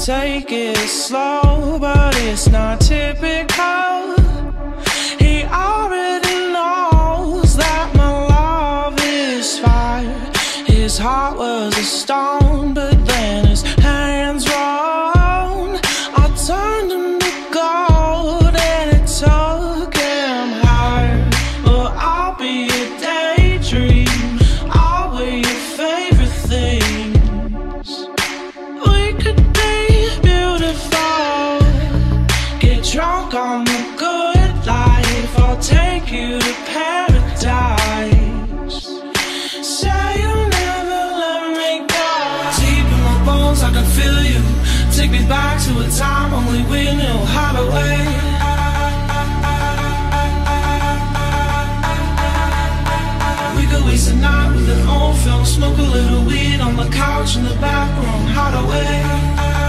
take it slow, but it's not typical. He already knows that my love is fire. His heart was a stone, but then his hands rolled. I turned him to gold and it took him higher. But I'll be a daydream, I'll wear your favorite things. We could be beautiful, get drunk on the good life. I'll take you to paradise. Say you'll never let me go. Deep in my bones I can feel you. Take me back to a time only we knew how to wait. We could waste a night with an old film, smoke a little weed on the couch in the back room, how to wait.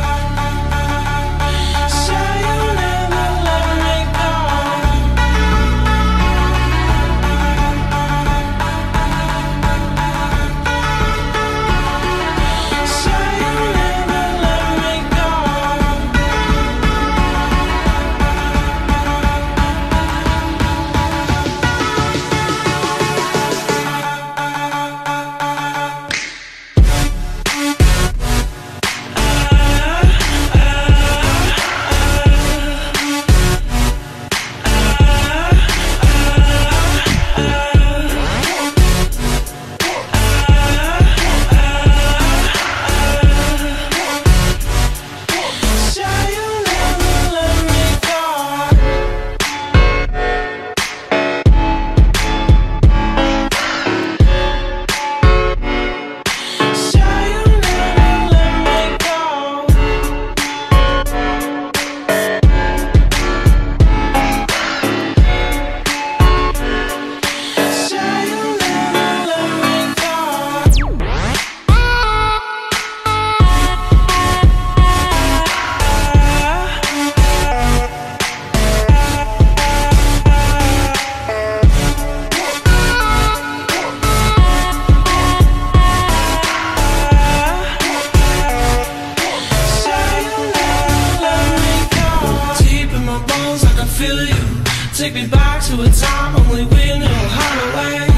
Take me back to a time only we knew how to wait.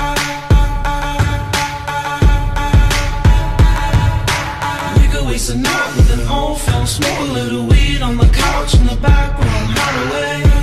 We could waste a night with an old film, smoke a little weed on the couch in the back room, how to wait.